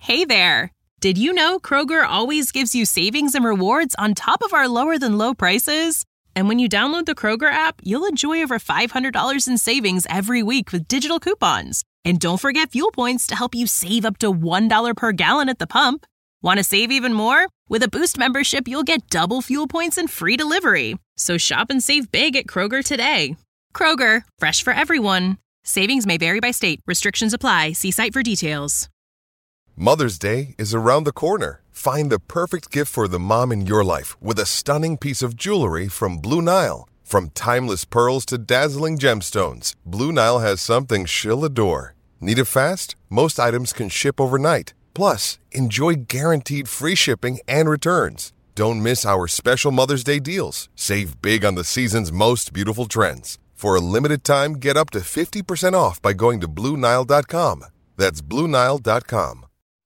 Hey there! Did you know Kroger always gives you savings and rewards on top of our lower-than-low prices? And when you download the Kroger app, you'll enjoy over $500 in savings every week with digital coupons. And don't forget fuel points to help you save up to $1 per gallon at the pump. Want to save even more? With a Boost membership, you'll get double fuel points and free delivery. So shop and save big at Kroger today. Kroger, fresh for everyone. Savings may vary by state. Restrictions apply. See site for details. Mother's Day is around the corner. Find the perfect gift for the mom in your life with a stunning piece of jewelry from Blue Nile. From timeless pearls to dazzling gemstones, Blue Nile has something she'll adore. Need it fast? Most items can ship overnight. Plus, enjoy guaranteed free shipping and returns. Don't miss our special Mother's Day deals. Save big on the season's most beautiful trends. For a limited time, get up to 50% off by going to BlueNile.com. That's BlueNile.com.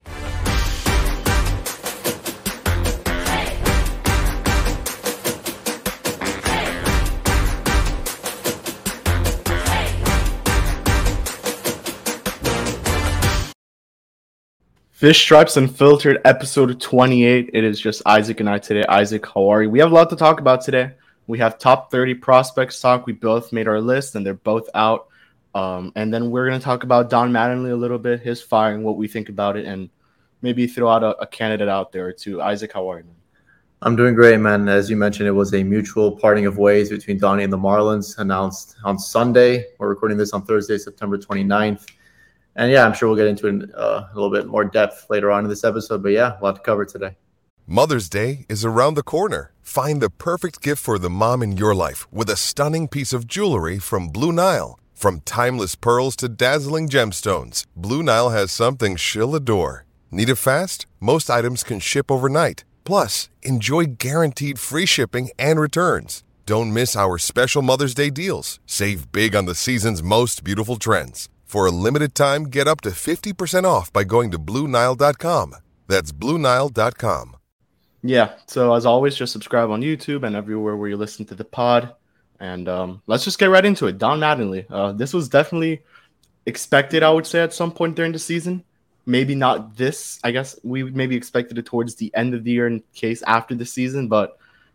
Fish Stripes Unfiltered, episode 28. It is just Isaac and I today. Isaac, how are you? We have a lot to talk about today. We have top 30 prospects talk. We both made our list, and they're both out. And then we're going to talk about Don Mattingly a little bit, his firing, what we think about it, and maybe throw out a candidate out there or two. Isaac, how are you? I'm doing great, man. As you mentioned, it was a mutual parting of ways between Donnie and the Marlins, announced on Sunday. We're recording this on Thursday, September 29th. And yeah, I'm sure we'll get into it a little bit more depth later on in this episode. But yeah, a lot to cover today. Mother's Day is around the corner. Find the perfect gift for the mom in your life with a stunning piece of jewelry from Blue Nile. From timeless pearls to dazzling gemstones, Blue Nile has something she'll adore. Need it fast? Most items can ship overnight. Plus, enjoy guaranteed free shipping and returns. Don't miss our special Mother's Day deals. Save big on the season's most beautiful trends. For a limited time, get up to 50% off by going to BlueNile.com. That's BlueNile.com. Yeah, so as always, just subscribe on YouTube and everywhere where you listen to the pod. And let's just get right into it. Don Mattingly. This was definitely expected, I would say, at some point during the season. Maybe not this. I guess we maybe expected it towards the end of the year in case after the season. But,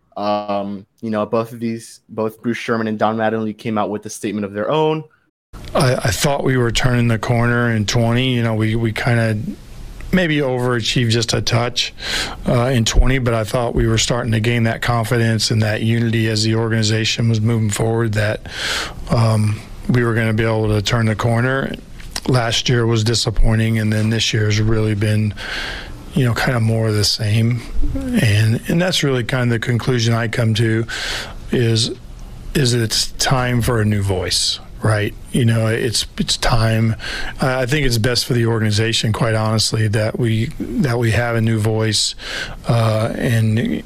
both Bruce Sherman and Don Mattingly came out with a statement of their own. I thought we were turning the corner in 20. We kind of maybe overachieved just a touch in 20, but I thought we were starting to gain that confidence and that unity as the organization was moving forward, that we were going to be able to turn the corner. Last year was disappointing, and then this year has really been, kind of more of the same. And that's really kind of the conclusion I come to is it's time for a new voice. Right. It's time. I think it's best for the organization, quite honestly, that we have a new voice and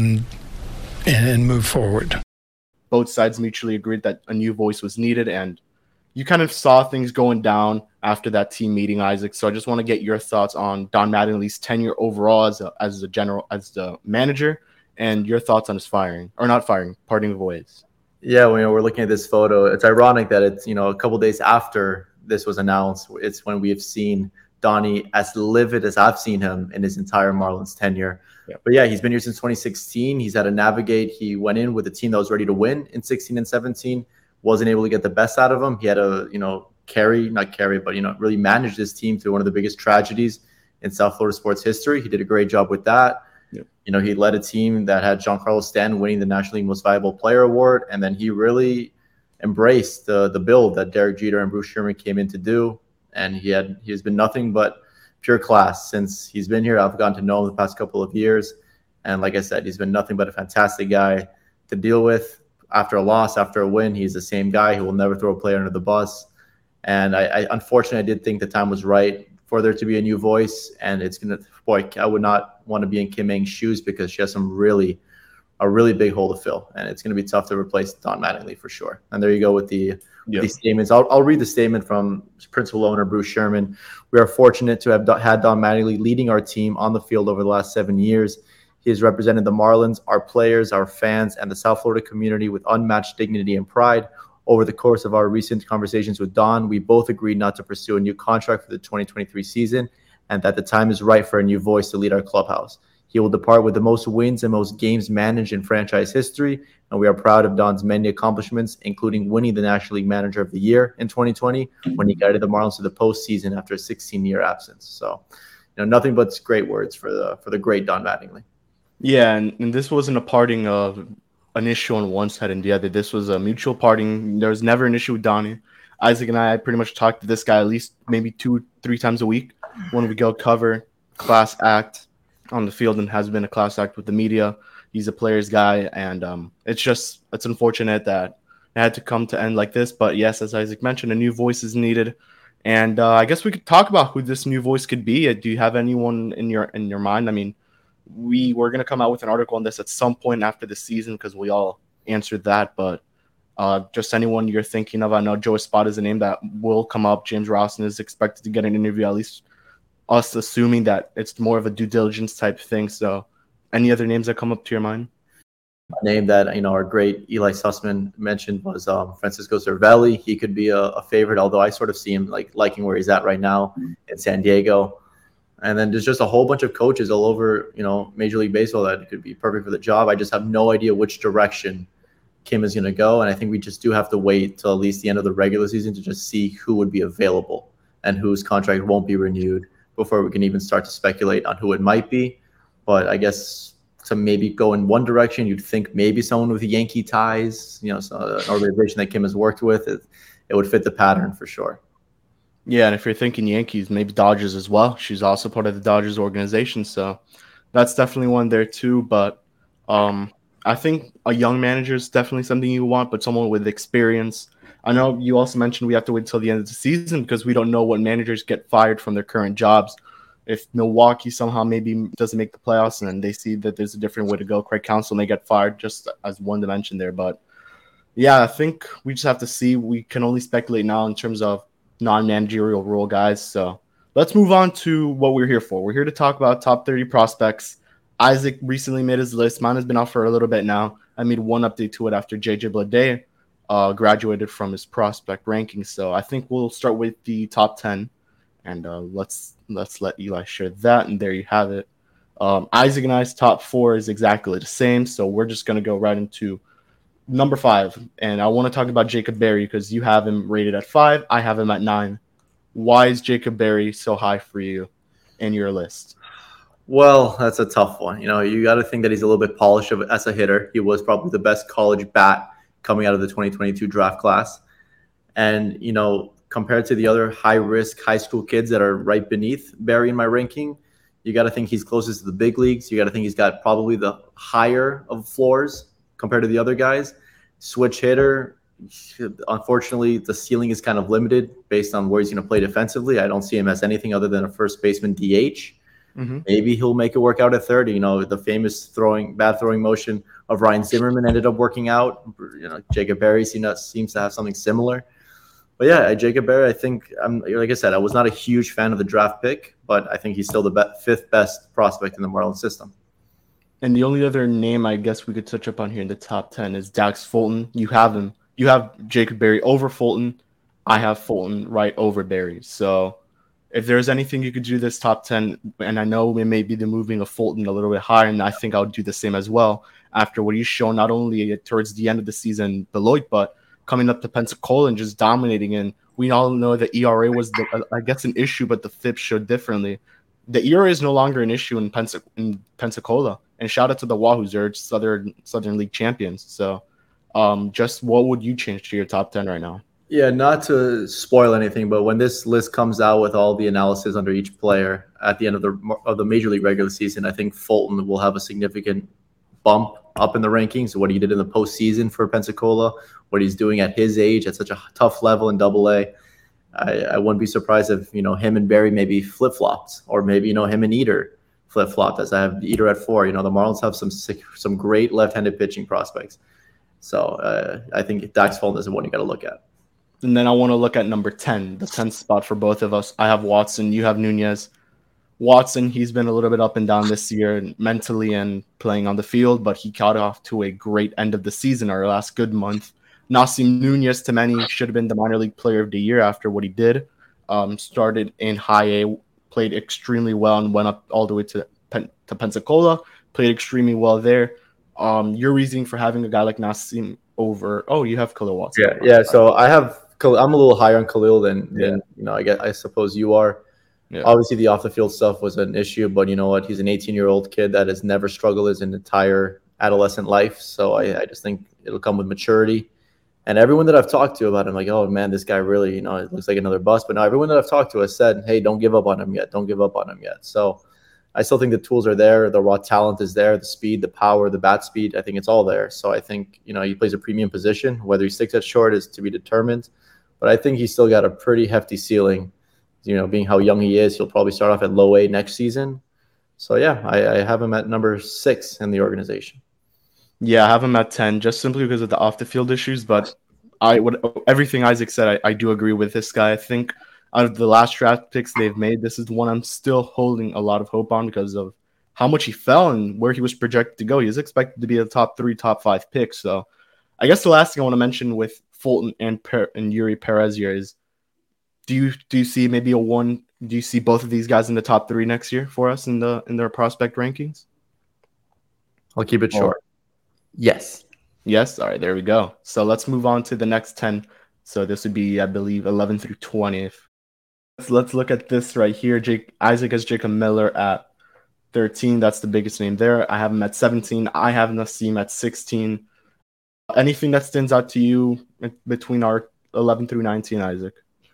move forward. Both sides mutually agreed that a new voice was needed, and you kind of saw things going down after that team meeting, Isaac. So I just want to get your thoughts on Don Mattingly's tenure overall as the manager, and your thoughts on his parting of ways. Yeah, we're looking at this photo. It's ironic that it's, a couple of days after this was announced, it's when we have seen Donnie as livid as I've seen him in his entire Marlins tenure. Yeah. But yeah, he's been here since 2016. He's had to navigate. He went in with a team that was ready to win in 16 and 17, wasn't able to get the best out of him. He had to, really manage this team through one of the biggest tragedies in South Florida sports history. He did a great job with that. Yep. He led a team that had Giancarlo Stanton winning the National League Most Valuable Player Award, and then he really embraced the build that Derek Jeter and Bruce Sherman came in to do. And he has been nothing but pure class since he's been here. I've gotten to know him the past couple of years, and like I said, he's been nothing but a fantastic guy to deal with. After a loss, after a win, he's the same guy who will never throw a player under the bus. And I unfortunately did think the time was right for there to be a new voice, and I would not want to be in Kim Ng's shoes because she has a really big hole to fill, and it's going to be tough to replace Don Mattingly for sure. And there you go with the statements. I'll read the statement from principal owner Bruce Sherman. We are fortunate to have had Don Mattingly leading our team on the field over the last 7 years. He has represented the Marlins, our players, our fans, and the South Florida community with unmatched dignity and pride. Over the course of our recent conversations with Don, we both agreed not to pursue a new contract for the 2023 season, and that the time is right for a new voice to lead our clubhouse. He will depart with the most wins and most games managed in franchise history, and we are proud of Don's many accomplishments, including winning the National League Manager of the Year in 2020 when he guided the Marlins to the postseason after a 16-year absence. So, nothing but great words for the great Don Mattingly. Yeah, and this wasn't a parting of an issue on one side and the other. This was a mutual parting. There was never an issue with Donnie. Isaac and I pretty much talk to this guy at least maybe 2-3 times a week when we go cover class act on the field, and has been a class act with the media. He's a player's guy, and it's unfortunate that it had to come to end like this. But yes, as Isaac mentioned, a new voice is needed, and I guess we could talk about who this new voice could be. Do you have anyone in your mind? I mean, we're gonna come out with an article on this at some point after the season because we all answered that, but just anyone you're thinking of. I know Joe Espada is a name that will come up. James Rowson is expected to get an interview, at least us assuming that it's more of a due diligence type thing. So any other names that come up to your mind? A name that, our great Eli Sussman mentioned was Francisco Cervelli. He could be a favorite, although I sort of see him liking where he's at right now in San Diego. And then there's just a whole bunch of coaches all over, Major League Baseball that could be perfect for the job. I just have no idea which direction Kim is going to go. And I think we just do have to wait till at least the end of the regular season to just see who would be available and whose contract won't be renewed before we can even start to speculate on who it might be. But I guess to maybe go in one direction, you'd think maybe someone with Yankee ties, so an organization that Kim has worked with, it would fit the pattern for sure. Yeah, and if you're thinking Yankees, maybe Dodgers as well. She's also part of the Dodgers organization, so that's definitely one there too. But I think a young manager is definitely something you want, but someone with experience. I know you also mentioned we have to wait until the end of the season because we don't know what managers get fired from their current jobs. If Milwaukee somehow maybe doesn't make the playoffs and then they see that there's a different way to go, Craig Counsell may get fired, just as one dimension there. But yeah, I think we just have to see. We can only speculate now in terms of non-managerial role guys. So let's move on to what we're here for. We're here to talk about top 30 prospects. Isaac recently made his list. Mine has been out for a little bit now. I made one update to it after JJ Bleday graduated from his prospect ranking. So I think we'll start with the top 10, and let's let Eli share that. And there you have it. Isaac and I's top 4 is exactly the same. So we're just going to go right into number 5. And I want to talk about Jacob Berry because you have him rated at 5. I have him at 9. Why is Jacob Berry so high for you in your list? Well, that's a tough one. You got to think that he's a little bit polished as a hitter. He was probably the best college bat coming out of the 2022 draft class. And, compared to the other high-risk high school kids that are right beneath Berry in my ranking, you got to think he's closest to the big leagues. You got to think he's got probably the higher of floors compared to the other guys. Switch hitter, unfortunately, the ceiling is kind of limited based on where he's going to play defensively. I don't see him as anything other than a first baseman DH. Mm-hmm. Maybe he'll make it work out at 30. The famous bad throwing motion of Ryan Zimmerman ended up working out. Jacob Berry seems to have something similar. But yeah, Jacob Berry, I think, like I said, I was not a huge fan of the draft pick, but I think he's still the 5th best prospect in the Marlins system. And the only other name I guess we could touch up on here in the top 10 is Dax Fulton. You have him. You have Jacob Berry over Fulton. I have Fulton right over Berry. So if there's anything you could do this top 10, and I know it may be the moving of Fulton a little bit higher, and I think I would do the same as well after what he's shown not only towards the end of the season, Beloit, but coming up to Pensacola and just dominating. And we all know the ERA was, I guess, an issue, but the FIP showed differently. The ERA is no longer an issue in Pensacola. And shout out to the Wahoos, they're Southern League champions. So just what would you change to your top 10 right now? Yeah, not to spoil anything, but when this list comes out with all the analysis under each player at the end of the Major League regular season, I think Fulton will have a significant bump up in the rankings. What he did in the postseason for Pensacola, what he's doing at his age at such a tough level in AA. I wouldn't be surprised if him and Berry maybe flip-flopped, or maybe him and Eater flip-flopped, as I have Eater at 4. The Marlins have some great left-handed pitching prospects. So I think Dax Fulton is the one you got to look at. And then I want to look at number 10, the 10th spot for both of us. I have Watson. You have Nunez. Watson, he's been a little bit up and down this year mentally and playing on the field, but he got off to a great end of the season, our last good month. Nasim Nunez, to many, should have been the minor league player of the year after what he did. Started in high A played extremely well and went up all the way to Pensacola, played extremely well there. Your reasoning for having a guy like Nassim over? Oh, you have Khalil Watson. Yeah. So I'm a little higher on Khalil than I suppose you are. Yeah. Obviously, the off the field stuff was an issue, but you know what? He's an 18-year-old kid that has never struggled his entire adolescent life. So I just think it'll come with maturity. And everyone that I've talked to about him, like, oh man, this guy really, it looks like another bust. But now everyone that I've talked to has said, hey, don't give up on him yet. Don't give up on him yet. So I still think the tools are there. The raw talent is there. The speed, the power, the bat speed. I think it's all there. So I think, he plays a premium position. Whether he sticks at short is to be determined. But I think he's still got a pretty hefty ceiling. Being how young he is, he'll probably start off at low A next season. So yeah, I have him at number 6 in the organization. Yeah, I have him at 10 just simply because of the off the field issues. But everything Isaac said, I do agree with this guy. I think out of the last draft picks they've made, this is the one I'm still holding a lot of hope on because of how much he fell and where he was projected to go. He was expected to be a top 3, top 5 pick. So I guess the last thing I want to mention with Fulton and Eury Perez here is, do you see maybe do you see both of these guys in the top 3 next year for us in their prospect rankings? I'll keep it short. Yes. All right, there we go. So let's move on to the next 10. So this would be, I believe, 11 through 20. Let's look at this right here. Isaac has Jacob Miller at 13. That's the biggest name there. I have him at 17. I have Nassim at 16. Anything that stands out to you between our 11 through 19, Isaac?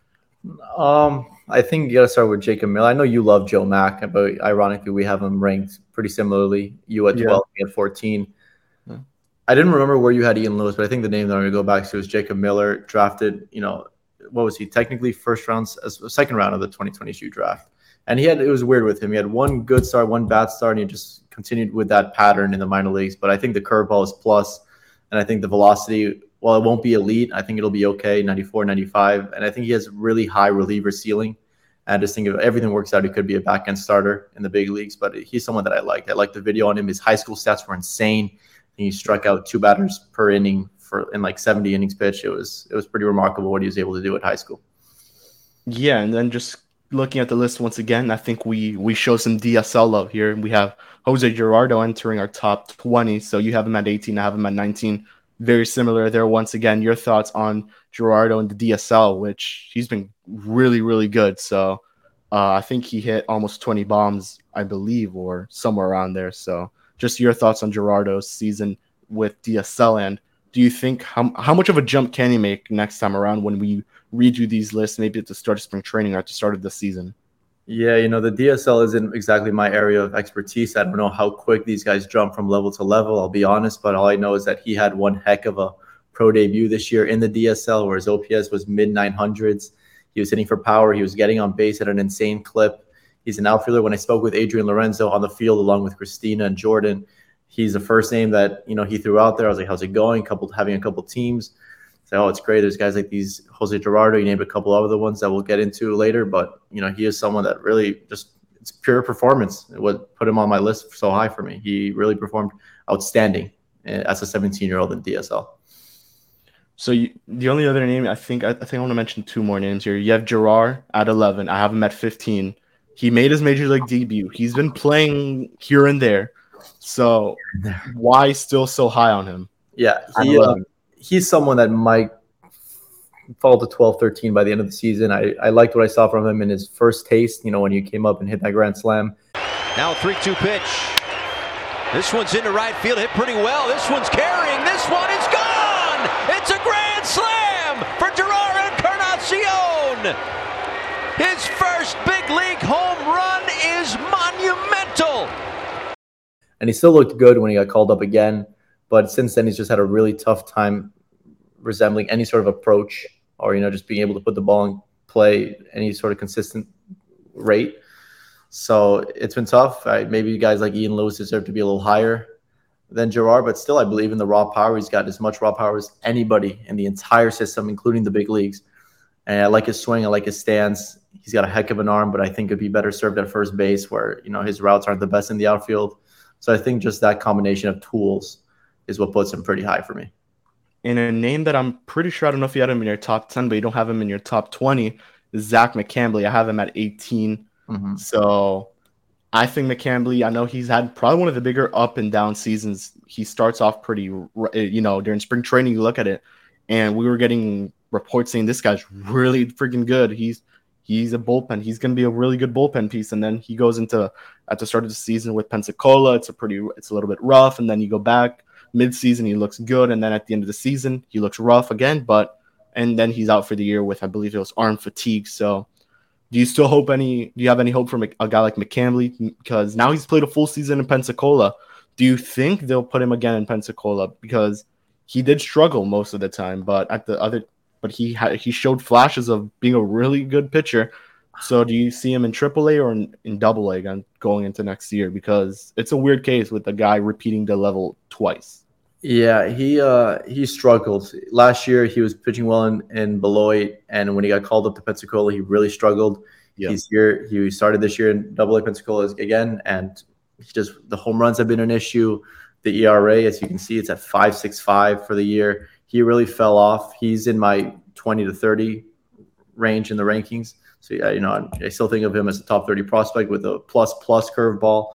I think you got to start with Jacob Miller. I know you love Joe Mack, but ironically, we have him ranked pretty similarly. You at 12, me at 14. Yeah. I didn't remember where you had Ian Lewis, but I think the name that I'm going to go back to is Jacob Miller, drafted, what was he? Technically second round of the 2022 draft. And it was weird with him. He had one good start, one bad start, and he just continued with that pattern in the minor leagues. But I think the curveball is plus, and I think the velocity, while it won't be elite, I think it'll be okay, 94, 95. And I think he has really high reliever ceiling. And I just think if everything works out, he could be a back-end starter in the big leagues. But he's someone that I liked. I liked the video on him. His high school stats were insane. He struck out 2 batters per inning in like 70 innings pitched. It was pretty remarkable what he was able to do at high school. Yeah, and then just looking at the list once again, I think we show some DSL love here. We have Jose Gerardo entering our top 20. So you have him at 18, I have him at 19. Very similar there. Once again, your thoughts on Gerardo and the DSL, which he's been really, really good. So I think he hit almost 20 bombs, I believe, or somewhere around there. So just your thoughts on Gerardo's season with DSL, and do you think how much of a jump can he make next time around when we redo these lists, maybe at the start of spring training or at the start of the season? Yeah, the DSL isn't exactly my area of expertise. I don't know how quick these guys jump from level to level, I'll be honest, but all I know is that he had one heck of a pro debut this year in the DSL where his OPS was mid-900s. He was hitting for power. He was getting on base at an insane clip. He's an outfielder. When I spoke with Adrian Lorenzo on the field along with Christina and Jordan, he's the first name that, he threw out there. I was like, how's it going? Having a couple teams. So, it's great. There's guys like these, Jose Gerardo, you named a couple other ones that we'll get into later. But, he is someone that really it's pure performance. It would put him on my list so high for me. He really performed outstanding as a 17-year-old in DSL. So the only other name, I think I want to mention 2 more names here. You have Gerard at 11. I have him at 15. He made his major league debut. He's been playing here and there. So why still so high on him? Yeah, he's someone that might fall to 12, 13 by the end of the season. I liked what I saw from him in his first taste, when he came up and hit that grand slam. Now 3-2 pitch. This one's into right field, hit pretty well. This one's carrying. This one is gone. It's a grand slam for Gerard Encarnacion. His first big league home run is monumental. And he still looked good when he got called up again. But since then, he's just had a really tough time resembling any sort of approach or, just being able to put the ball in play any sort of consistent rate. So it's been tough. Maybe guys like Ian Lewis deserve to be a little higher than Gerard, but still I believe in the raw power. He's got as much raw power as anybody in the entire system, including the big leagues. And I like his swing. I like his stance. He's got a heck of an arm, but I think it'd be better served at first base where, his routes aren't the best in the outfield. So I think just that combination of tools is what puts him pretty high for me. In a name that I'm pretty sure, I don't know if you had him in your top 10, but you don't have him in your top 20, is Zach McCambley. I have him at 18. Mm-hmm. So I think McCambley, I know he's had probably one of the bigger up and down seasons. He starts off pretty, during spring training, you look at it, and we were getting reports saying this guy's really freaking good. He's a bullpen. He's going to be a really good bullpen piece. And then he goes into at the start of the season with Pensacola. It's a little bit rough. And then you go back mid-season, he looks good. And then at the end of the season, he looks rough again. And then he's out for the year with, I believe it was arm fatigue. So do you have any hope for a guy like McCambley? Because now he's played a full season in Pensacola. Do you think they'll put him again in Pensacola? Because he did struggle most of the time, but he showed flashes of being a really good pitcher. So do you see him in AAA or in AA again going into next year? Because it's a weird case with the guy repeating the level twice. Yeah, he struggled. Last year, he was pitching well in Beloit, and when he got called up to Pensacola, he really struggled. Yep. He started this year in AA Pensacola again, and the home runs have been an issue. The ERA, as you can see, it's at 5.65 for the year. He really fell off. He's in my 20 to 30 range in the rankings. So, yeah, I still think of him as a top 30 prospect with a plus curveball.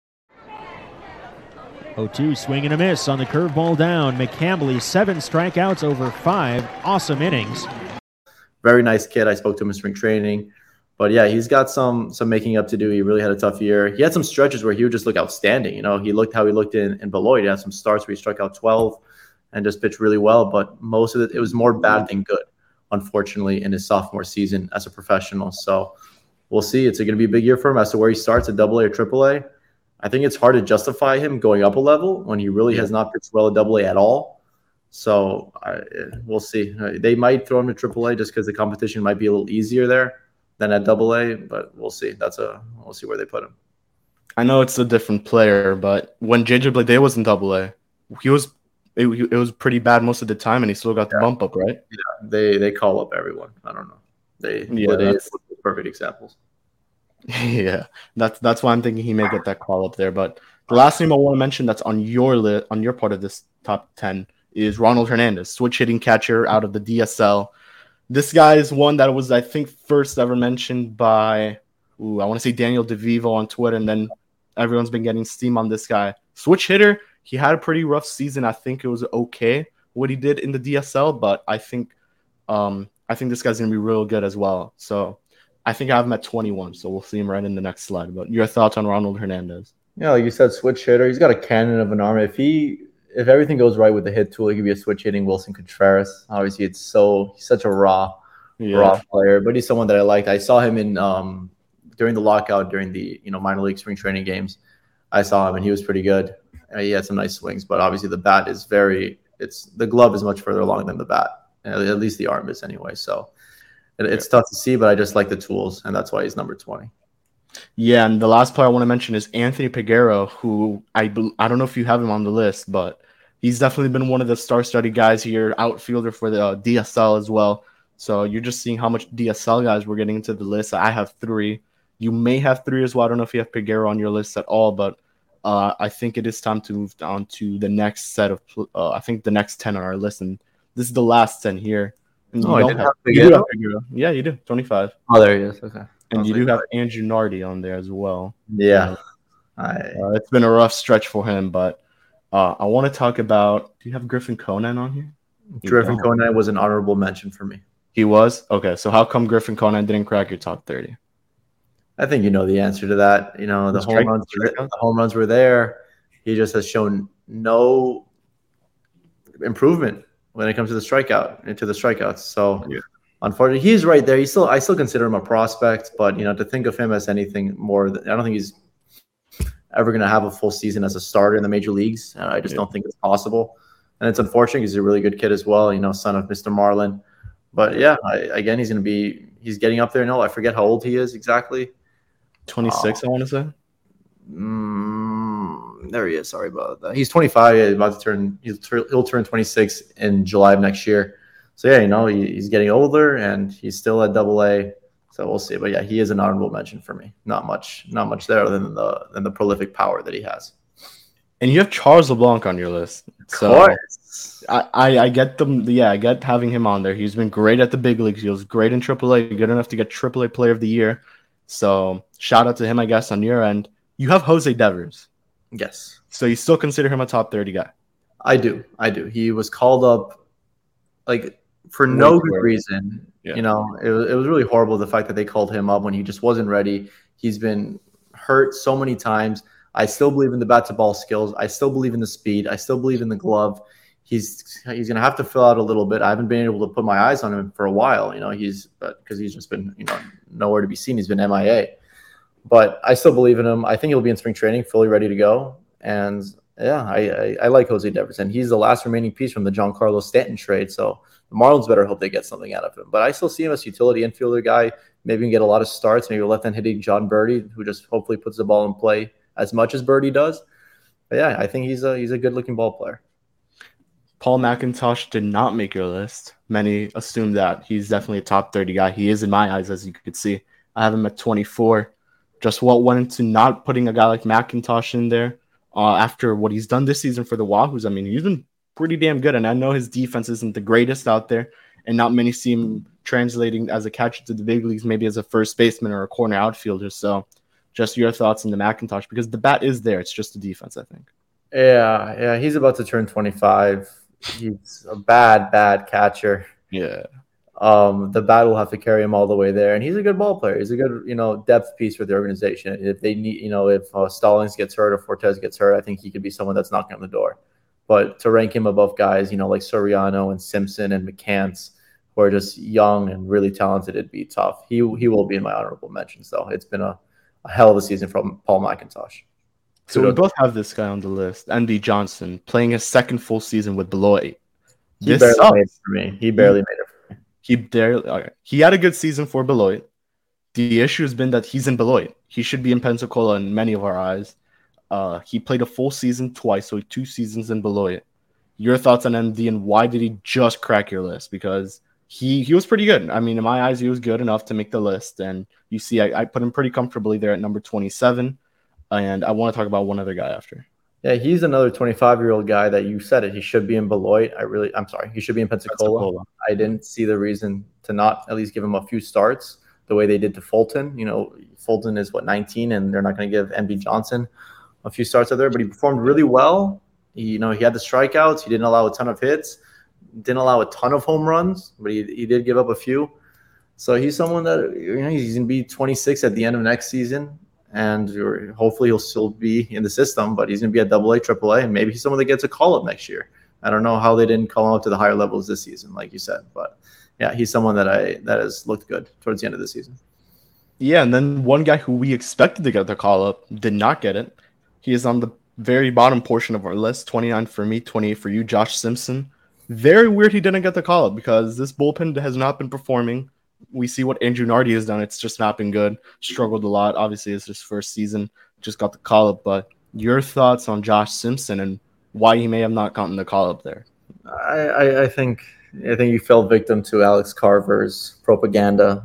0-2, swing and a miss on the curveball down. McCambley, 7 strikeouts over 5 awesome innings. Very nice kid. I spoke to him in spring training. But, yeah, he's got some making up to do. He really had a tough year. He had some stretches where he would just look outstanding. He looked how he looked in Beloit. He had some starts where he struck out 12 and just pitched really well. But most of it was more bad than good, unfortunately, in his sophomore season as a professional. So we'll see. It's going to be a big year for him as to where he starts at AA or AAA. I think it's hard to justify him going up a level when he really has not pitched well at AA at all. So we'll see. They might throw him to AAA just because the competition might be a little easier there than at AA, but we'll see. We'll see where they put him. I know it's a different player, but when JJ Bleday was in AA, it was pretty bad most of the time, and he still got the bump up, right? Yeah, they call up everyone. I don't know. That's perfect examples. Yeah, that's why I'm thinking he may get that call up there. But the last name I want to mention that's on your list, on your part of this top 10, is Ronald Hernandez, switch hitting catcher out of the DSL. This guy is one that was, I think, first ever mentioned by, I want to say Daniel DeVivo on Twitter, and then everyone's been getting steam on this guy. Switch hitter, he had a pretty rough season. I think it was okay what he did in the DSL, but I think this guy's going to be real good as well. So I think I have him at 21, so we'll see him right in the next slide. But your thoughts on Ronald Hernandez? Yeah, like you said, switch hitter. He's got a cannon of an arm. If everything goes right with the hit tool, he could be a switch hitting Wilson Contreras. Obviously, he's such a raw player, but he's someone that I liked. I saw him in during the lockout, during the minor league spring training games. I saw him and he was pretty good. He had some nice swings, but obviously the bat is the glove is much further along than the bat. At least the arm is anyway. So it's tough to see, but I just like the tools, and that's why he's number 20. Yeah, and the last player I want to mention is Anthony Peguero, who I don't know if you have him on the list, but he's definitely been one of the star-studded guys here, outfielder for the DSL as well. So you're just seeing how much DSL guys we're getting into the list. I have 3. You may have 3 as well. I don't know if you have Peguero on your list at all, but I think it is time to move on to the next set of I think the next 10 on our list, and this is the last 10 here. And I didn't have Peguero? Yeah, you do. 25. Oh, there he is. Okay. And you do have Andrew Nardi on there as well. Yeah. It's been a rough stretch for him, but I want to talk about, do you have Griffin Conan on here? Griffin Conan was an honorable mention for me. He was? Okay, so how come Griffin Conan didn't crack your top 30? I think you know the answer to that. The home runs were there. He just has shown no improvement when it comes to the strikeouts. So unfortunately, he's right there. I still consider him a prospect, but to think of him as anything more, I don't think he's ever going to have a full season as a starter in the major leagues. I just don't think it's possible. And it's unfortunate because he's a really good kid as well, son of Mr. Marlin. But yeah, again, he's getting up there now. I forget how old he is exactly. 26, I want to say. There he is. Sorry about that. He's 25. He'll turn 26 in July of next year. So yeah, he's getting older and he's still at AA. So we'll see. But yeah, he is an honorable mention for me. Not much there other than the prolific power that he has. And you have Charles LeBlanc on your list. So I get them. Yeah, I get having him on there. He's been great at the big leagues. He was great in AAA, good enough to get AAA Player of the Year. So shout out to him, I guess, on your end. You have Jose Devers. Yes. So you still consider him a top 30 guy? I do. He was called up like for no good reason. Yeah. You know, it was really horrible the fact that they called him up when he just wasn't ready. He's been hurt so many times. I still believe in the bat to ball skills. I still believe in the speed. I still believe in the glove. He's going to have to fill out a little bit. I haven't been able to put my eyes on him for a while, you know, because he's just been, you know, nowhere to be seen. He's been MIA. But I still believe in him. I think he'll be in spring training, fully ready to go. And yeah, I like Jose Devers, and he's the last remaining piece from the Giancarlo Stanton trade. So the Marlins better hope they get something out of him. But I still see him as a utility infielder guy. Maybe can get a lot of starts. Maybe a left-hand hitting John Birdie, who just hopefully puts the ball in play as much as Birdie does. But yeah, I think he's a good-looking ball player. Paul McIntosh did not make your list. Many assume that he's definitely a top 30 guy. He is in my eyes, as you could see. I have him at 24. Just what went into not putting a guy like McIntosh in there after what he's done this season for the Wahoos. I mean, he's been pretty damn good, and I know his defense isn't the greatest out there, and not many see him translating as a catcher to the big leagues, maybe as a first baseman or a corner outfielder. So just your thoughts on the McIntosh, because the bat is there. It's just the defense, I think. Yeah, he's about to turn 25. He's a bad catcher. Yeah. The bat will have to carry him all the way there, and he's a good ball player. He's a good, you know, depth piece for the organization. If they need, you know, if Stallings gets hurt or Fortes gets hurt, I think he could be someone that's knocking on the door. But to rank him above guys, you know, like Soriano and Simpson and McCants, who are just young and really talented, it'd be tough. He will be in my honorable mentions, though. It's been a hell of a season from Paul McIntosh. So we both have this guy on the list, N.B. Johnson, playing his second full season with Beloit. He barely made it for me. He had a good season for Beloit. The issue has been that he's in Beloit. He should be in Pensacola in many of our eyes. He played a full season twice, so 2 seasons in Beloit. Your thoughts on MD, and why did he just crack your list? Because he was pretty good. I mean, in my eyes, he was good enough to make the list. And you see, I put him pretty comfortably there at number 27. And I want to talk about one other guy after. Yeah, he's another 25-year-old guy that you said it. He should be in Beloit. He should be in Pensacola. I didn't see the reason to not at least give him a few starts the way they did to Fulton. You know, Fulton is 19, and they're not going to give NB Johnson a few starts out there, but he performed really well. He had the strikeouts. He didn't allow a ton of hits, didn't allow a ton of home runs, but he did give up a few. So he's someone that, you know, he's going to be 26 at the end of next season. And hopefully he'll still be in the system, but he's going to be at AA, AAA, and maybe he's someone that gets a call-up next year. I don't know how they didn't call him up to the higher levels this season, like you said. But, yeah, he's someone that has looked good towards the end of the season. Yeah, and then one guy who we expected to get the call-up did not get it. He is on the very bottom portion of our list, 29 for me, 28 for you, Josh Simpson. Very weird he didn't get the call-up because this bullpen has not been performing. We see what Andrew Nardi has done. It's just not been good. Struggled a lot. Obviously, it's his first season. Just got the call-up. But your thoughts on Josh Simpson and why he may have not gotten the call-up there? I think you fell victim to Alex Carver's propaganda.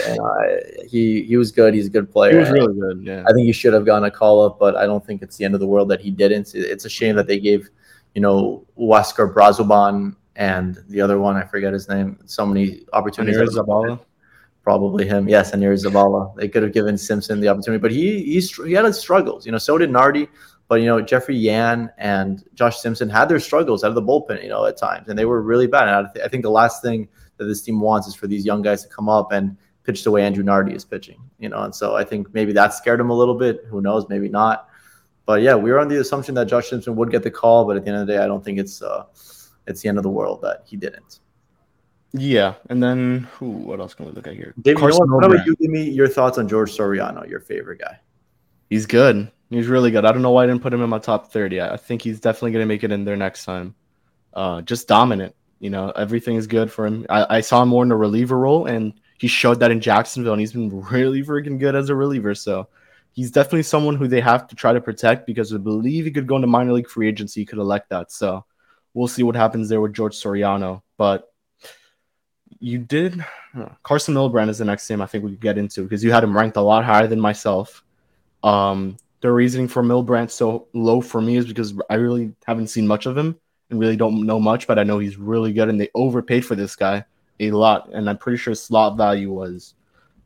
He was good. He's a good player. He was really good, yeah. I think he should have gotten a call-up, but I don't think it's the end of the world that he didn't. It's a shame that they gave, you know, Huáscar Brazoban and the other one, I forget his name, so many opportunities. Anir Zabala? Probably him. Yes, Anir Zabala. They could have given Simpson the opportunity, but he had his struggles. You know, so did Nardi. But, you know, Jeffrey Yan and Josh Simpson had their struggles out of the bullpen, you know, at times, and they were really bad. And I think the last thing that this team wants is for these young guys to come up and pitch the way Andrew Nardi is pitching, you know. And so I think maybe that scared him a little bit. Who knows? Maybe not. But, yeah, we were on the assumption that Josh Simpson would get the call, but at the end of the day, I don't think it's the end of the world that he didn't. Yeah, and then what else can we look at here? Dave, how about you give me your thoughts on George Soriano, your favorite guy? He's good. He's really good. I don't know why I didn't put him in my top 30. I think he's definitely going to make it in there next time. Just dominant. You know, everything is good for him. I saw him more in a reliever role, and he showed that in Jacksonville, and he's been really freaking good as a reliever. So he's definitely someone who they have to try to protect because I believe he could go into minor league free agency. He could elect that. So we'll see what happens there with George Soriano. But you did Carson Milbrand is the next name I think we could get into because you had him ranked a lot higher than myself. The reasoning for Milbrand so low for me is because I really haven't seen much of him and really don't know much, but I know he's really good and they overpaid for this guy a lot. And I'm pretty sure slot value was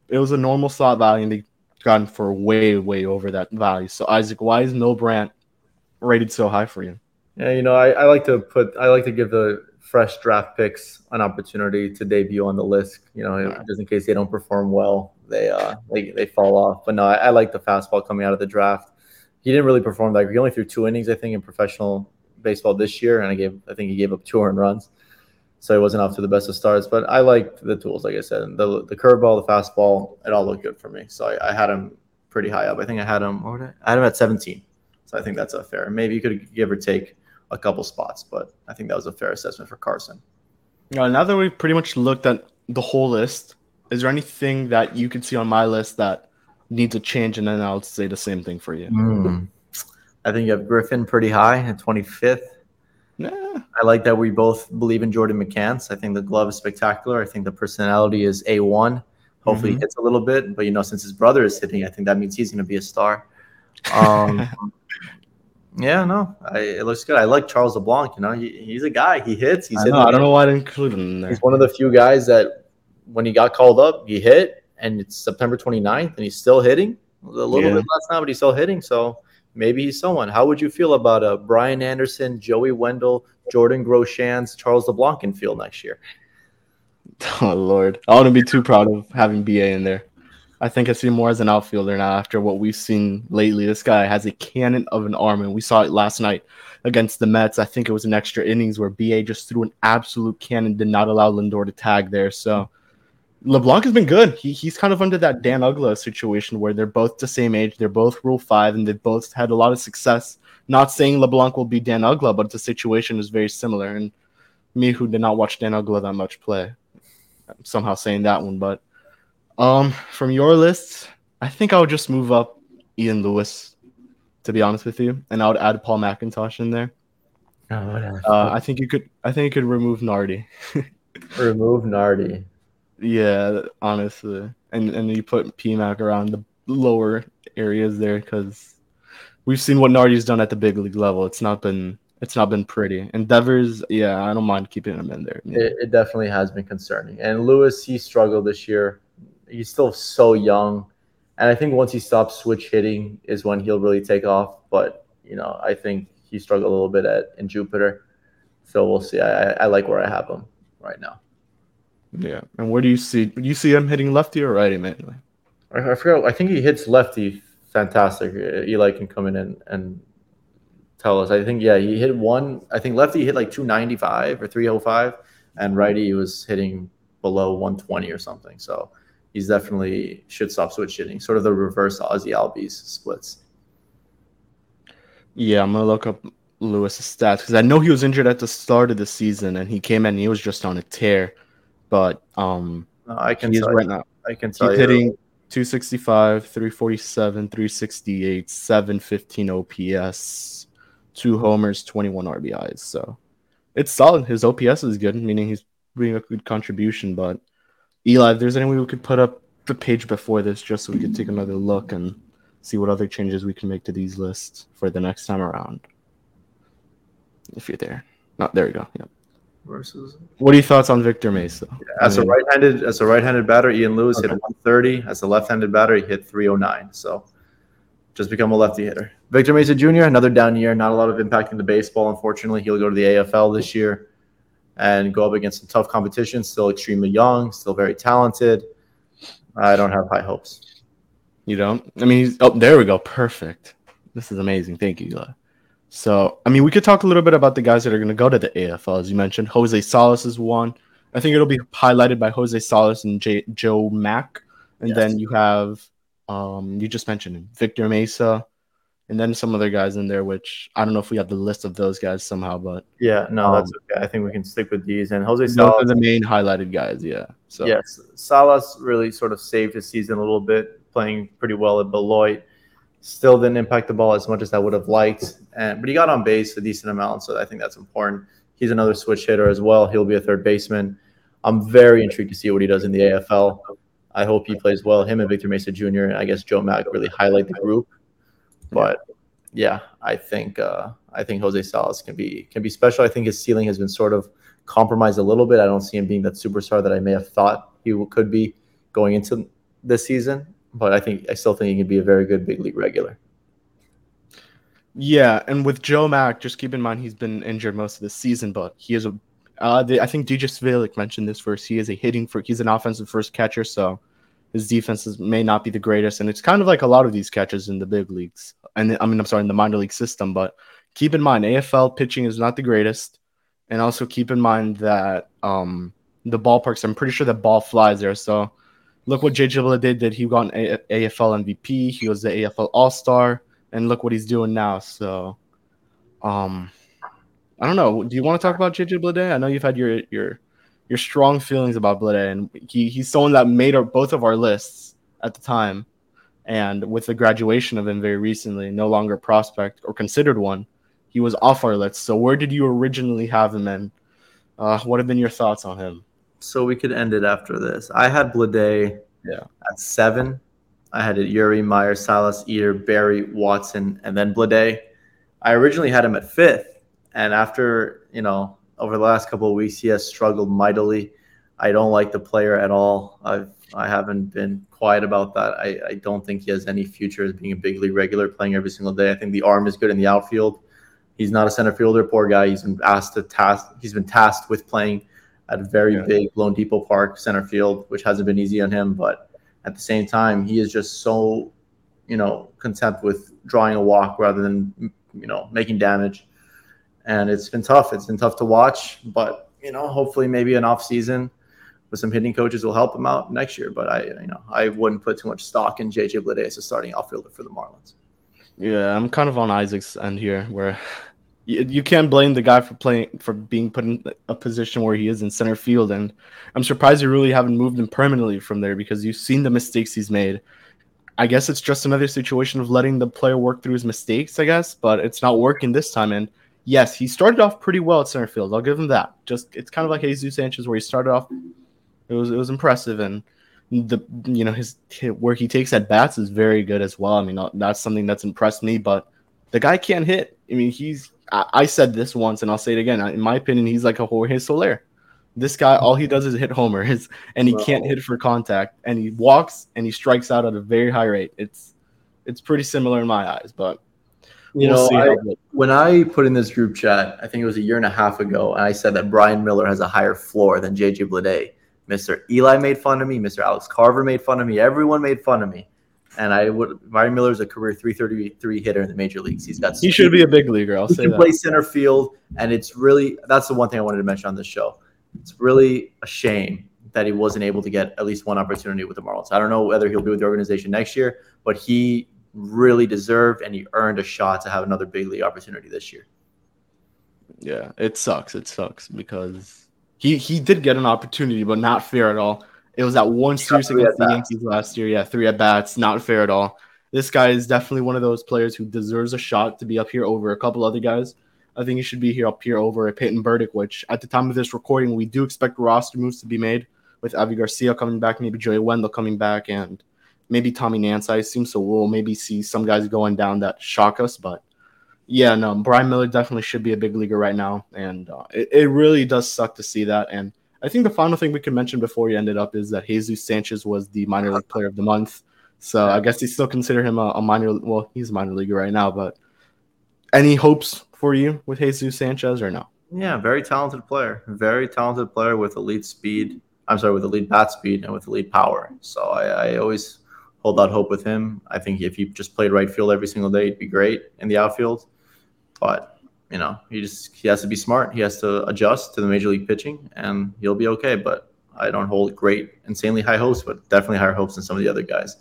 it was a normal slot value, and they got him for way, way over that value. So Isaac, why is Milbrandt rated so high for you? Yeah, I like to give the fresh draft picks an opportunity to debut on the list. Just in case they don't perform well, they fall off. But no, I like the fastball coming out of the draft. He didn't really perform that. He only threw 2 innings, I think, in professional baseball this year, and I think he gave up 2 earned runs, so he wasn't off to the best of starts. But I liked the tools, like I said, and the curveball, the fastball, it all looked good for me. So I had him pretty high up. I think I had him at 17. So I think that's a fair. Maybe you could give or take a couple spots, but I think that was a fair assessment for Carson. Now that we've pretty much looked at the whole list, is there anything that you could see on my list that needs a change? And then I'll say the same thing for you. I think you have Griffin pretty high at 25th. Nah. I like that we both believe in Jordan McCants. I think the glove is spectacular. I think the personality is A1. Hopefully he hits a little bit, but since his brother is hitting, I think that means he's going to be a star. Yeah, no, it looks good. I like Charles LeBlanc. He's a guy. He hits. I don't know why I didn't include him in there. He's one of the few guys that when he got called up, he hit, and it's September 29th, and he's still hitting. A little bit less now, but he's still hitting. So maybe he's someone. How would you feel about Brian Anderson, Joey Wendell, Jordan Groshans, Charles LeBlanc in field next year? Oh, Lord. I wouldn't be too proud of having BA in there. I think I see him more as an outfielder now after what we've seen lately. This guy has a cannon of an arm, and we saw it last night against the Mets. I think it was an extra innings where BA just threw an absolute cannon, did not allow Lindor to tag there. So LeBlanc has been good. He's kind of under that Dan Uggla situation where they're both the same age. They're both Rule 5, and they've both had a lot of success. Not saying LeBlanc will be Dan Uggla, but the situation is very similar. And me, who did not watch Dan Uggla that much play, I'm somehow saying that one, but from your list, I think I would just move up Ian Lewis, to be honest with you, and I would add Paul McIntosh in there. I think you could remove Nardi. Remove Nardi. Yeah, honestly, and you put PMAC around the lower areas there because we've seen what Nardi's done at the big league level. It's not been pretty. And Devers, yeah, I don't mind keeping him in there. It definitely has been concerning. And Lewis, he struggled this year. He's still so young. And I think once he stops switch hitting is when he'll really take off. But, I think he struggled a little bit in Jupiter. So we'll see. I like where I have him right now. Yeah. And where do you see him hitting lefty or righty mainly? I forgot. I think he hits lefty fantastic. Eli can come in and tell us. I think, he hit one. I think lefty hit like 295 or 305. And righty was hitting below 120 or something. So he's definitely should stop switch hitting, sort of the reverse Ozzy Albies splits. Yeah, I'm going to look up Lewis's stats because I know he was injured at the start of the season and he came in and he was just on a tear. But I can tell right now. I can tell he's you. Hitting 265, 347, 368, 715 OPS, 2 homers, 21 RBIs. So it's solid. His OPS is good, meaning he's bringing a good contribution, but Eli, if there's any way we could put up the page before this just so we could take another look and see what other changes we can make to these lists for the next time around. If you're there. There we go. Yep. What are your thoughts on Victor Mesa? As a right-handed batter, Ian Lewis hit 130. As a left-handed batter, he hit 309. So just become a lefty hitter. Victor Mesa Jr., another down year. Not a lot of impact in the baseball, unfortunately. He'll go to the AFL this year and go up against some tough competition. Still extremely young, still very talented. I don't have high hopes. You don't? I mean, there we go. Perfect. This is amazing. Thank you, Eli. So, I mean, we could talk a little bit about the guys that are going to go to the AFL. As you mentioned, Jose Salas is one. I think it'll be highlighted by Jose Salas and Joe Mack. And then you have, you just mentioned him, Victor Mesa. And then some other guys in there, which I don't know if we have the list of those guys somehow, but that's okay. I think we can stick with these. And Jose Salas are the main highlighted guys, yeah. So yes, Salas really sort of saved his season a little bit, playing pretty well at Beloit. Still didn't impact the ball as much as I would have liked, but he got on base a decent amount, so I think that's important. He's another switch hitter as well. He'll be a third baseman. I'm very intrigued to see what he does in the AFL. I hope he plays well. Him and Victor Mesa Jr. and I guess Joe Mack really highlight the group. But yeah, I think Jose Salas can be special. I think his ceiling has been sort of compromised a little bit. I don't see him being that superstar that I may have thought he could be going into this season, but I still think he can be a very good big league regular. Yeah, and with Joe Mack, just keep in mind he's been injured most of the season, but he is I think DJ Svalik mentioned this first. He's an offensive first catcher, so his defenses may not be the greatest, and it's kind of like a lot of these catchers in the big leagues. And in the minor league system. But keep in mind, AFL pitching is not the greatest, and also keep in mind that the ballparks. I'm pretty sure the ball flies there. So look what JJ Bleday did. He got an AFL MVP. He was the AFL All-Star, and look what he's doing now. So, I don't know. Do you want to talk about JJ Bleday? I know you've had your strong feelings about Bleday, and he's someone that made both of our lists at the time. And with the graduation of him very recently, no longer a prospect or considered one, he was off our list. So where did you originally have him, and what have been your thoughts on him? So we could end it after this. I had Bleday at 7. I had Yuri, Myers, Salas, Eater, Barry, Watson, and then Bleday. I originally had him at 5th. And after, over the last couple of weeks, he has struggled mightily. I don't like the player at all. I haven't been quiet about that. I don't think he has any future as being a big league regular playing every single day. I think the arm is good in the outfield. He's not a center fielder, poor guy. He's been tasked with playing at a very big Lone Depot Park center field, which hasn't been easy on him. But at the same time, he is just so, content with drawing a walk rather than, making damage. And it's been tough. It's been tough to watch, but, hopefully maybe an off season with some hitting coaches will help him out next year. But I wouldn't put too much stock in JJ Bleday as a starting outfielder for the Marlins. Yeah, I'm kind of on Isaac's end here, where you can't blame the guy for being put in a position where he is in center field. And I'm surprised you really haven't moved him permanently from there, because you've seen the mistakes he's made. I guess it's just another situation of letting the player work through his mistakes, I guess, but it's not working this time. And yes, he started off pretty well at center field. I'll give him that. It's kind of like Jesus Sanchez, where he started off. It was impressive, and his where he takes at bats is very good as well. I mean, that's something that's impressed me. But the guy can't hit. I mean, I said this once, and I'll say it again. In my opinion, he's like a Jorge Soler. This guy, all he does is hit homers, and he can't hit for contact, and he walks and he strikes out at a very high rate. It's pretty similar in my eyes, but when I put in this group chat, I think it was a year and a half ago, and I said that Brian Miller has a higher floor than JJ Bleday. Mr. Eli made fun of me. Mr. Alex Carver made fun of me. Everyone made fun of me. And Brian Miller is a career 333 hitter in the major leagues. He should be a big leaguer. He can play center field, and that's the one thing I wanted to mention on this show. It's really a shame that he wasn't able to get at least one opportunity with the Marlins. I don't know whether he'll be with the organization next year, but he really deserved and he earned a shot to have another big league opportunity this year. Yeah, it sucks. It sucks because he did get an opportunity, but not fair at all. It was that one series against the Yankees last year. Yeah, 3 at-bats, not fair at all. This guy is definitely one of those players who deserves a shot to be up here over a couple other guys. I think he should be up here over Peyton Burdick, which at the time of this recording, we do expect roster moves to be made with Avi Garcia coming back, maybe Joey Wendell coming back, and maybe Tommy Nance, I assume. So we'll maybe see some guys going down that shock us. But yeah, no, Brian Miller definitely should be a big leaguer right now. And it really does suck to see that. And I think the final thing we could mention before he ended up is that Jesus Sanchez was the minor league player of the month. So I guess they still consider him a minor. Well, he's a minor leaguer right now, but any hopes for you with Jesus Sanchez or no? Yeah, very talented player. Very talented player with elite speed. With elite bat speed and with elite power. So I always hold out hope with him. I think if he just played right field every single day, he'd be great in the outfield. But he has to be smart. He has to adjust to the major league pitching, and he'll be okay. But I don't hold insanely high hopes, but definitely higher hopes than some of the other guys.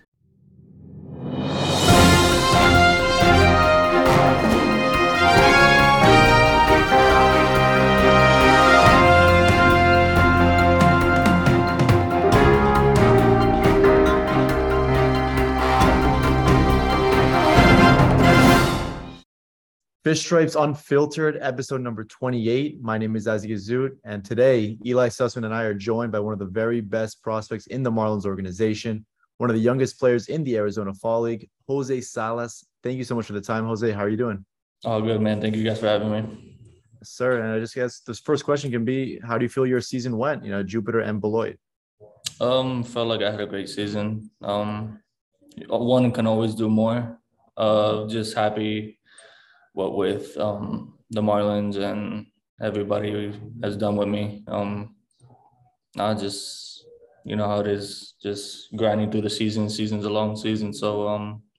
Fish Stripes Unfiltered, episode number 28. My name is Isaac Azut, and today Eli Sussman and I are joined by one of the very best prospects in the Marlins organization, one of the youngest players in the Arizona Fall League, Jose Salas. Thank you so much for the time, Jose. How are you doing? All good, man. Thank you guys for having me. Yes, sir. And I just guess this first question can be, how do you feel your season went? Jupiter and Beloit. Felt like I had a great season. One can always do more. Just happy with the Marlins and everybody has done with me. I just, you know how it is, just grinding through the season. Season's a long season, so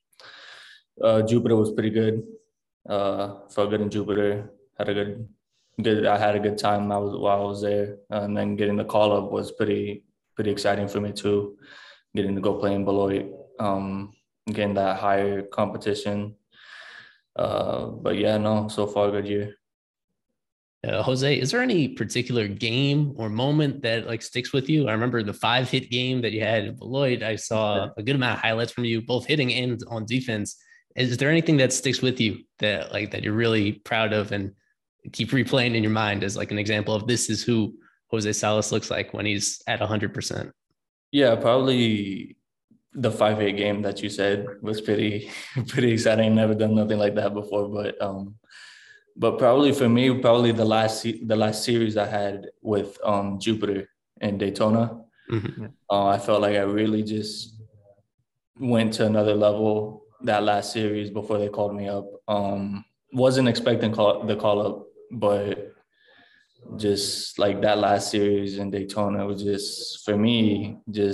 Jupiter was pretty good. Felt good in Jupiter. Had a good. I had a good time. While I was there, and then getting the call up was pretty exciting for me too. Getting to go play in Beloit, getting that higher competition. But yeah, no, so far good year. Jose, is there any particular game or moment that like sticks with you? I remember the 5-hit game that you had in Beloit. I saw a good amount of highlights from you, both hitting and on defense. Is there anything that sticks with you that you're really proud of and keep replaying in your mind as like an example of this is who Jose Salas looks like when he's at 100%? Yeah, probably the 5-8 game that you said was pretty exciting. Never done nothing like that before, but probably for me, the last series I had with Jupiter and Daytona. Mm-hmm. I felt like I really just went to another level that last series before they called me up. Wasn't expecting the call up, but just like that last series in Daytona was just, for me,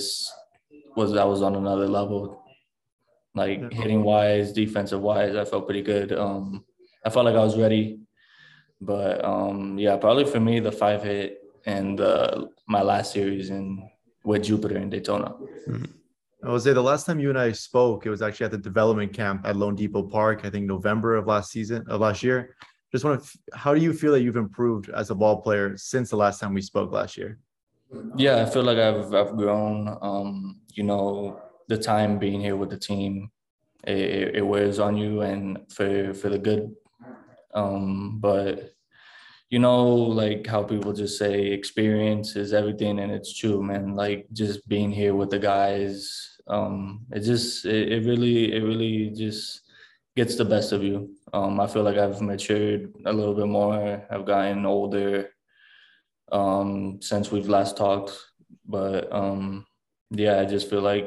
I was on another level. Like hitting wise, defensive wise, I felt pretty good. I felt like I was ready, but yeah, probably for me, the 5-hit and my last series with Jupiter in Daytona. Mm-hmm. Jose, the last time you and I spoke, it was actually at the development camp at Lone Depot Park, I think November of last year. Just how do you feel that you've improved as a ball player since the last time we spoke last year? Yeah, I feel like I've grown. The time being here with the team, it wears on you, and for the good. But like how people just say experience is everything, and it's true, man. Like just being here with the guys, it really just gets the best of you. I feel like I've matured a little bit more. I've gotten older since we've last talked, but yeah, I just feel like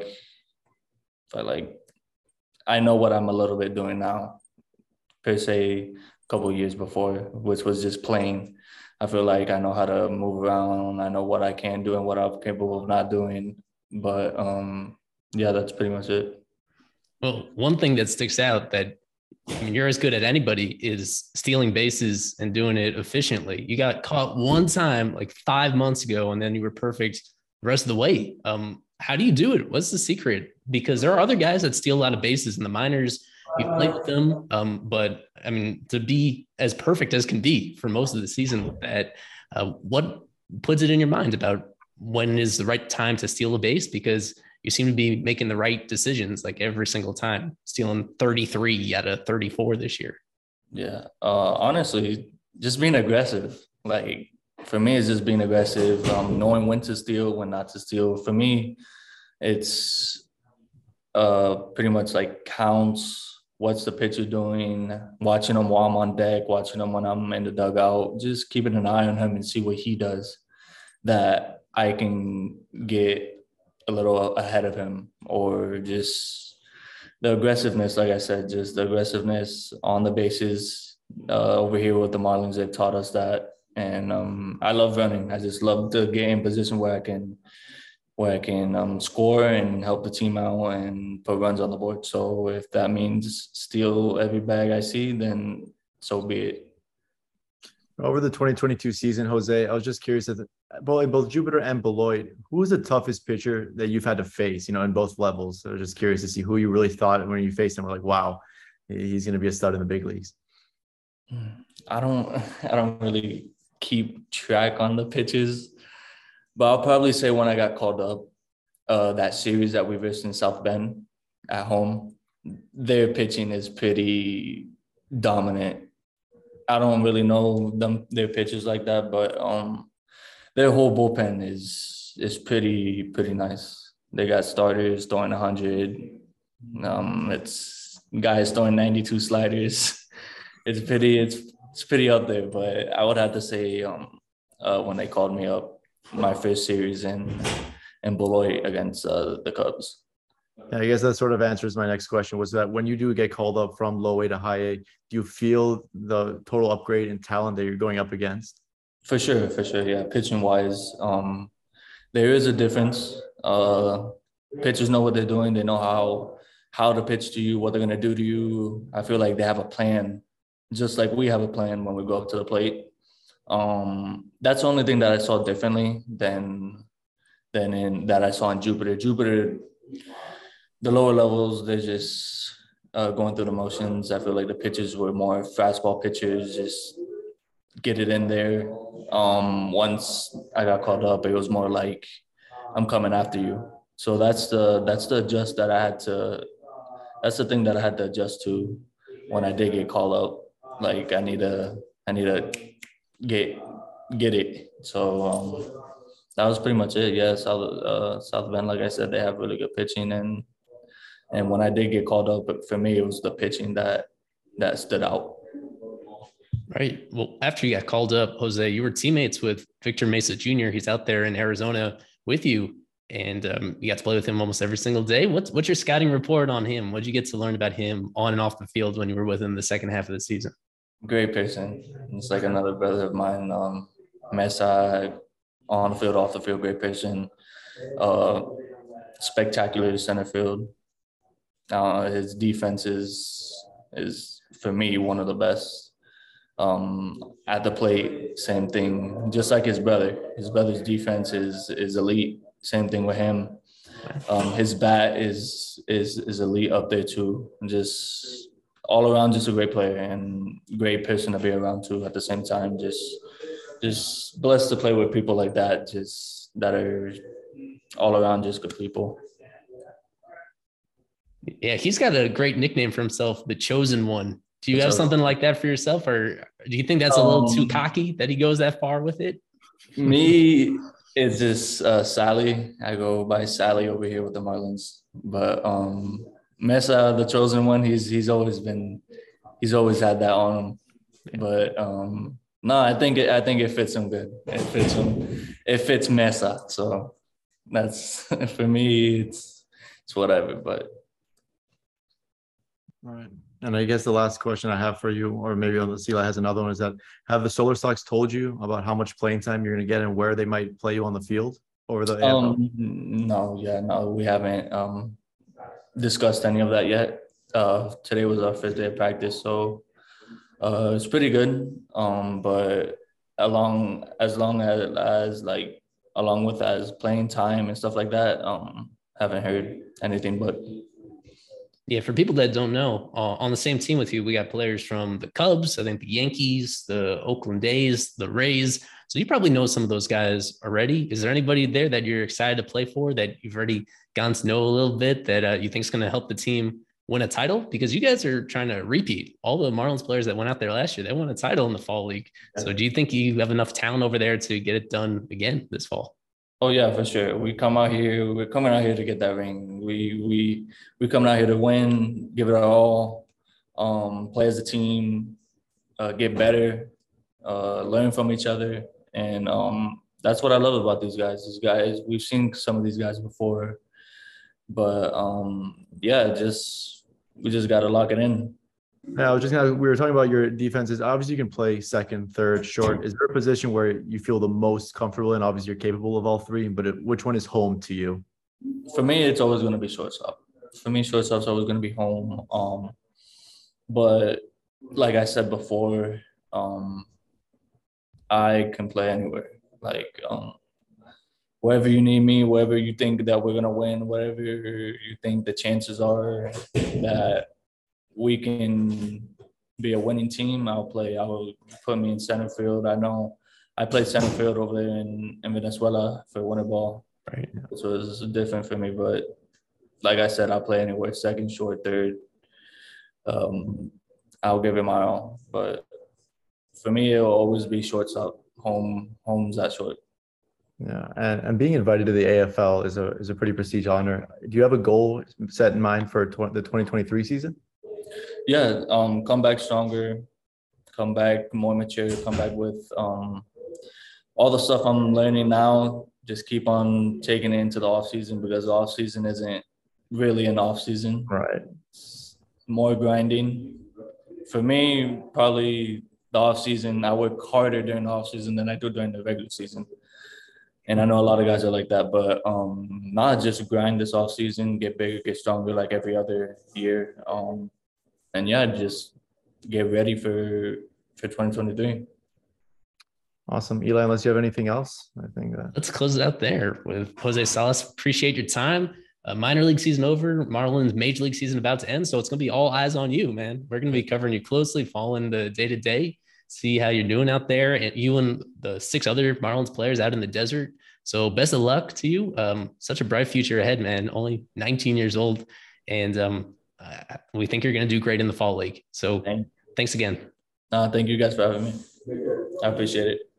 I know what I'm a little bit doing now, per se. A couple of years before, which was just playing. I feel like I know how to move around. I know what I can do and what I'm capable of not doing. But yeah, that's pretty much it. Well, one thing that sticks out that you're as good at anybody is stealing bases and doing it efficiently. You got caught one time like 5 months ago, and then you were perfect the rest of the way. How do you do it? What's the secret? Because there are other guys that steal a lot of bases in the minors. You played with them, but I mean, to be as perfect as can be for most of the season, what puts it in your mind about when is the right time to steal a base? Because you seem to be making the right decisions like every single time, stealing 33 out of 34 this year. Yeah, honestly, just being aggressive. Like for me, it's just being aggressive, knowing when to steal, when not to steal. For me, it's pretty much like counts. What's the pitcher doing? Watching him while I'm on deck, watching him when I'm in the dugout, just keeping an eye on him and see what he does, that I can get a little ahead of him. Or just the aggressiveness, like I said, just the aggressiveness on the bases. Over here with the Marlins, they've taught us that. And I love running. I just love to get in position where I can score and help the team out and put runs on the board. So if that means steal every bag I see, then so be it. Over the 2022 season, Jose, I was just curious, both Jupiter and Beloit, who was the toughest pitcher that you've had to face, in both levels? So I was just curious to see who you really thought when you faced him, were like, wow, he's going to be a stud in the big leagues. I don't really keep track on the pitches. But I'll probably say when I got called up, that series that we faced in South Bend at home, their pitching is pretty dominant. I don't really know their pitchers like that, but their whole bullpen is pretty nice. They got starters throwing 100. It's guys throwing 92 sliders. It's pretty up there. But I would have to say when they called me up, my first series in Beloit against the Cubs. Yeah, I guess that sort of answers my next question, was that when you do get called up from low A to high A, do you feel the total upgrade in talent that you're going up against? For sure. Yeah, pitching wise, there is a difference. Pitchers know what they're doing. They know how to pitch to you, what they're going to do to you. I feel like they have a plan, just like we have a plan when we go up to the plate. That's the only thing that I saw differently than that I saw in Jupiter. Jupiter, the lower levels, they're just going through the motions. I feel like the pitchers were more fastball pitchers, just get it in there. Once I got called up, it was more like, I'm coming after you. So that's the adjust that I had to. That's the thing that I had to adjust to when I did get called up. Like I need to get it. So that was pretty much it. Yeah, South Bend, like I said, they have really good pitching, and when I did get called up, for me it was the pitching that stood out. Right. Well, after you got called up, Jose, you were teammates with Victor Mesa Jr. He's out there in Arizona with you, and you got to play with him almost every single day. What's your scouting report on him? What did you get to learn about him on and off the field when you were with him the second half of the season? Great person. It's like another brother of mine. Mesa, on the field, off the field, great person. Spectacular center field. His defense is for me one of the best. At the plate, same thing. Just like his brother. His brother's defense is elite. Same thing with him. His bat is elite up there too. Just all around, just a great player and great person to be around too. At the same time, just blessed to play with people like that. Just that are all around, just good people. Yeah, he's got a great nickname for himself, the Chosen One. Do you have something like that for yourself, or do you think that's a little too cocky that he goes that far with it? Me, it's just Sally. I go by Sally over here with the Marlins. But Mesa, the Chosen One, he's always had that on him. But no, I think it fits him good. It fits Mesa. So that's for me. It's whatever. But all right. And I guess the last question I have for you, or maybe Sila has another one, is that have the Solar Sox told you about how much playing time you're going to get and where they might play you on the field over the AFL? No, we haven't discussed any of that yet. Today was our first day of practice, so it's pretty good. But along with playing time and stuff like that, haven't heard anything but. Yeah, for people that don't know, on the same team with you, we got players from the Cubs, I think the Yankees, the Oakland A's, the Rays. So you probably know some of those guys already. Is there anybody there that you're excited to play for that you've already gotten to know a little bit that you think is going to help the team win a title? Because you guys are trying to repeat. All the Marlins players that went out there last year, they won a title in the fall league. So do you think you have enough talent over there to get it done again this fall? Oh yeah, for sure. We're coming out here to get that ring. We coming out here to win, give it our all, play as a team, get better, learn from each other. And that's what I love about these guys. These guys, we've seen some of these guys before, but we just got to lock it in. Yeah, we were talking about your defenses. Obviously, you can play second, third, short. Is there a position where you feel the most comfortable in? Obviously, you're capable of all three, but which one is home to you? For me, it's always going to be shortstop. For me, shortstop's always going to be home. But like I said before, I can play anywhere. Like wherever you need me, wherever you think that we're going to win, whatever you think the chances are that we can be a winning team, I'll play. I will put me in center field. I know I played center field over there in Venezuela for winter ball. Right. So it's different for me. But like I said, I'll play anywhere, second, short, third. I'll give it my all. But for me, it'll always be shortstop. Home's at short. Yeah, and being invited to the AFL is a pretty prestigious honor. Do you have a goal set in mind for the 2023 season? Yeah, come back stronger, come back more mature, come back with all the stuff I'm learning now, just keep on taking it into the off season, because the off season isn't really an off season. Right. It's more grinding. For me, probably the off season, I work harder during the off season than I do during the regular season. And I know a lot of guys are like that, but not just grind this off season, get bigger, get stronger like every other year. And yeah, just get ready for 2023. Awesome. Eli, unless you have anything else, I think let's close it out there with Jose Salas. Appreciate your time. Minor league season over, Marlins major league season about to end. So it's going to be all eyes on you, man. We're going to be covering you closely, following the day-to-day, see how you're doing out there, and you and the 6 other Marlins players out in the desert. So best of luck to you. Such a bright future ahead, man. Only 19 years old. And we think you're going to do great in the fall league. So thanks again. Thank you guys for having me. I appreciate it.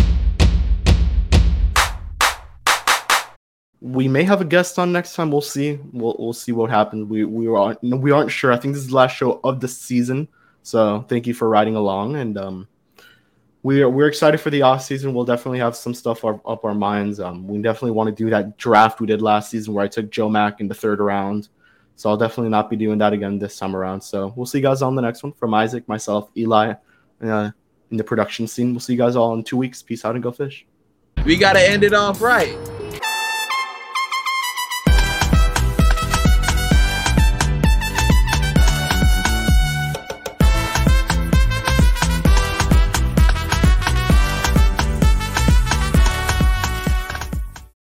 We may have a guest on next time. We'll see. We'll see what happens. We aren't sure. I think this is the last show of the season. So thank you for riding along, and we're excited for the off season. We'll definitely have some stuff up our minds. We definitely want to do that draft we did last season where I took Joe Mack in the 3rd round. So I'll definitely not be doing that again this time around. So we'll see you guys on the next one. From Isaac, myself, Eli, in the production scene. We'll see you guys all in 2 weeks. Peace out and go fish. We got to end it off right.